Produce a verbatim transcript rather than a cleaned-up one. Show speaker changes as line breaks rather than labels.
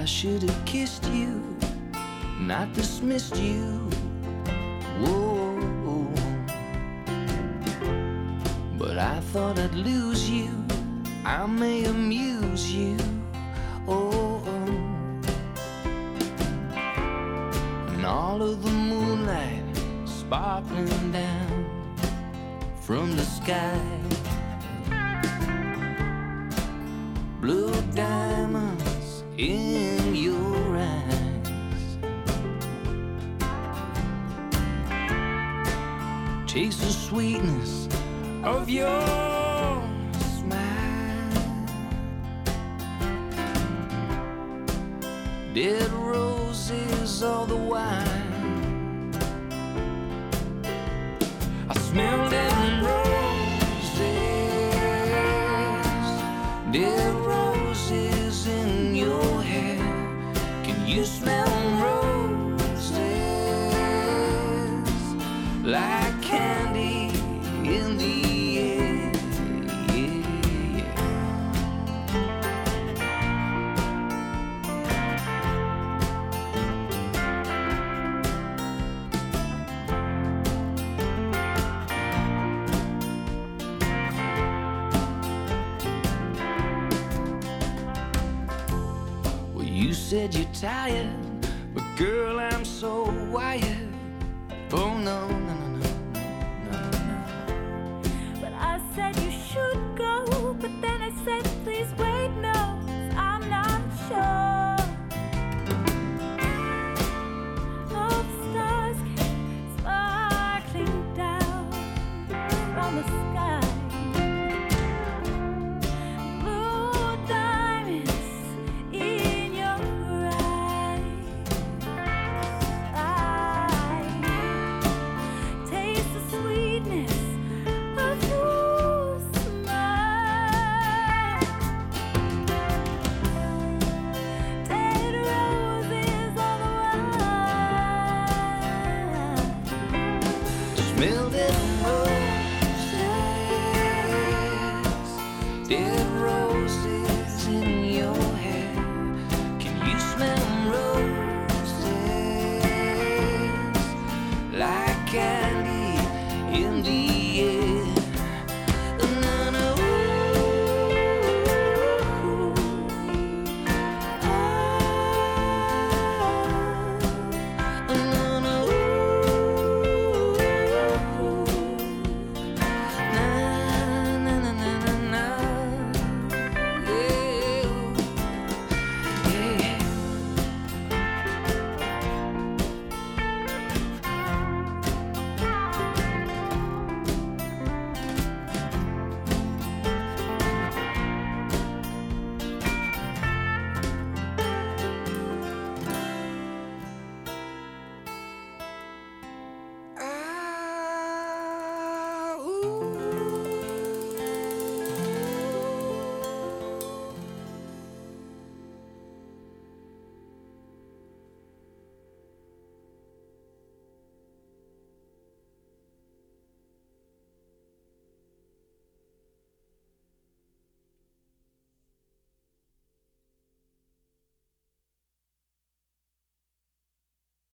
I should have kissed you, not dismissed you. Whoa, but I thought I'd lose you. I may amuse you. Oh, and all of the moonlight sparkling down from the sky. Blue diamonds in your eyes. Taste the sweetness of your smile. Dead roses all the while. I smell dead roses. Dead roses in your hair. Can you smell roses like candy in the air? Yeah, yeah. Well, you said you're tired, but girl, I'm so wired. Oh no, no, no, no, no, no.
But I said you should go, but then I said please wait, no, 'cause I'm not sure. All the stars came sparkling down from the sky. Blue diamonds in your eyes. I taste the sweetness of your smile. Dead roses all the while.
Smell dead roses. Dead